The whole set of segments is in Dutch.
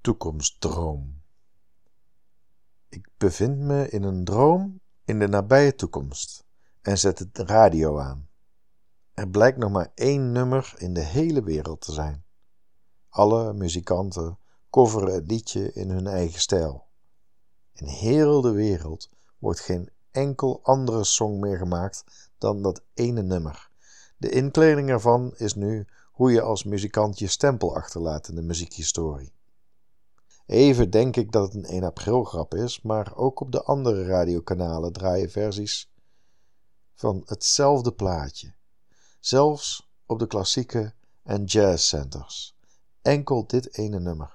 Toekomstdroom. Ik bevind me in een droom in de nabije toekomst en zet de radio aan. Er blijkt nog maar 1 nummer in de hele wereld te zijn. Alle muzikanten coveren het liedje in hun eigen stijl. In heel de wereld wordt geen enkel andere song meer gemaakt dan dat ene nummer. De inkleding ervan is nu hoe je als muzikant je stempel achterlaat in de muziekhistorie. Even denk ik dat het een 1 april grap is, maar ook op de andere radiokanalen draaien versies van hetzelfde plaatje. Zelfs op de klassieke en jazzcenters. Enkel dit ene nummer.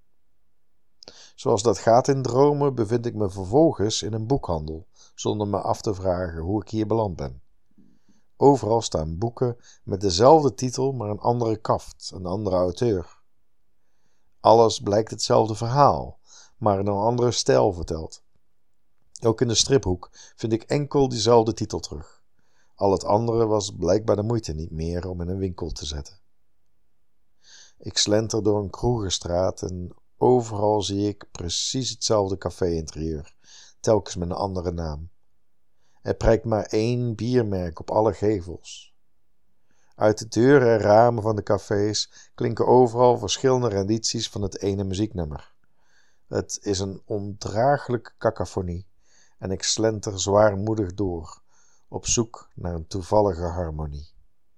Zoals dat gaat in dromen bevind ik me vervolgens in een boekhandel, zonder me af te vragen hoe ik hier beland ben. Overal staan boeken met dezelfde titel, maar een andere kaft, een andere auteur. Alles blijkt hetzelfde verhaal, maar in een andere stijl verteld. Ook in de striphoek vind ik enkel diezelfde titel terug. Al het andere was blijkbaar de moeite niet meer om in een winkel te zetten. Ik slenter door een kroegenstraat en overal zie ik precies hetzelfde café-interieur, telkens met een andere naam. Er prijkt maar 1 biermerk op alle gevels. Uit de deuren en ramen van de cafés klinken overal verschillende rendities van het ene muzieknummer. Het is een ondraaglijke cacophonie en ik slenter zwaarmoedig door, op zoek naar een toevallige harmonie.